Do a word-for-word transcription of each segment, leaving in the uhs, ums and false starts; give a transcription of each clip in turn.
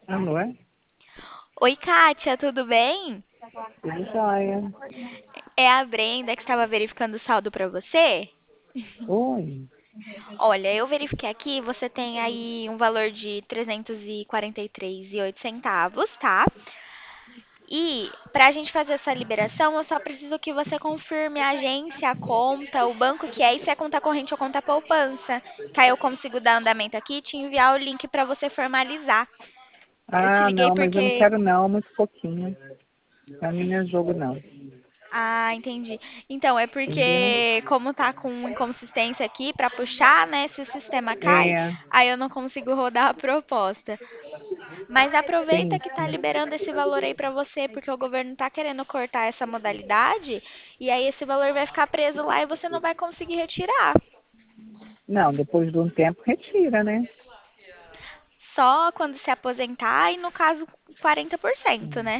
Alô? Oi, Kátia, tudo bem? Tudo jóia. É a Brenda que estava verificando o saldo para você. Oi. Olha, eu verifiquei aqui, você tem aí um valor de trezentos e quarenta e três e oito centavos, tá? E para a gente fazer essa liberação, eu só preciso que você confirme a agência, a conta, o banco que é e se é conta corrente ou conta poupança. Que aí eu consigo dar andamento aqui e te enviar o link para você formalizar. Eu te Ah, liguei não, mas eu não porque quero não, muito pouquinho. Pra mim não é jogo não. Ah, entendi. Então, é Entendeu? porque como tá com inconsistência aqui para puxar, né, se o sistema cai, É, aí eu não consigo rodar a proposta. Mas aproveita sim, que tá sim. liberando esse valor aí para você, porque o governo tá querendo cortar essa modalidade, e aí esse valor vai ficar preso lá e você não vai conseguir retirar. Não, depois de um tempo retira, né? Só quando se aposentar e no caso quarenta por cento, Hum. né?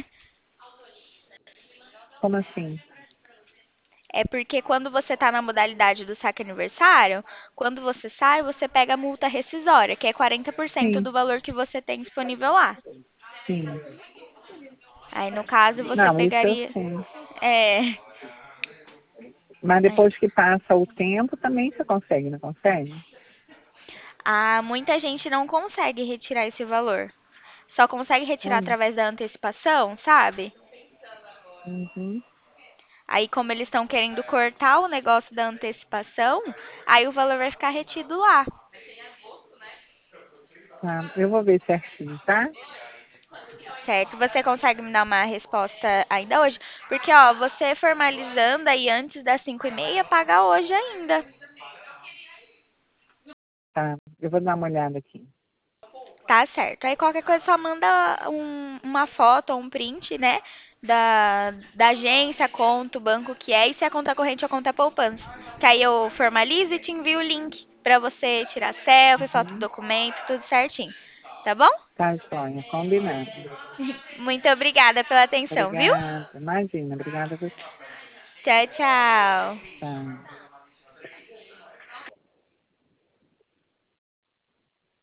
Como assim? É porque quando você está na modalidade do saque aniversário, quando você sai, você pega a multa rescisória, que é quarenta por cento Sim, do valor que você tem disponível lá. sim. Aí, no caso, você Não, isso eu pegaria. sei. É. Mas Aí. depois que passa o tempo também você consegue, não consegue? Ah, muita gente não consegue retirar esse valor. Só consegue retirar Olha. através da antecipação, sabe? Uhum. Aí, como eles estão querendo cortar o negócio da antecipação, aí o valor vai ficar retido lá. Tá. Eu vou ver certinho, tá? Certo? Você consegue me dar uma resposta ainda hoje? Porque, ó, você formalizando aí antes das cinco e meia, paga hoje ainda. Tá. Eu vou dar uma olhada aqui. Tá certo. Aí qualquer coisa só manda um- uma foto ou um print, né? Da, da agência, a conta, o banco que é, e se a conta corrente ou conta poupança. Que aí eu formalizo e te envio o link pra você tirar selfie, foto do Uhum. documento, tudo certinho. Tá bom? Tá, joia. Combinado. Muito obrigada pela atenção, viu? Obrigada. Imagina, obrigada a você. Tchau, tchau. Tá.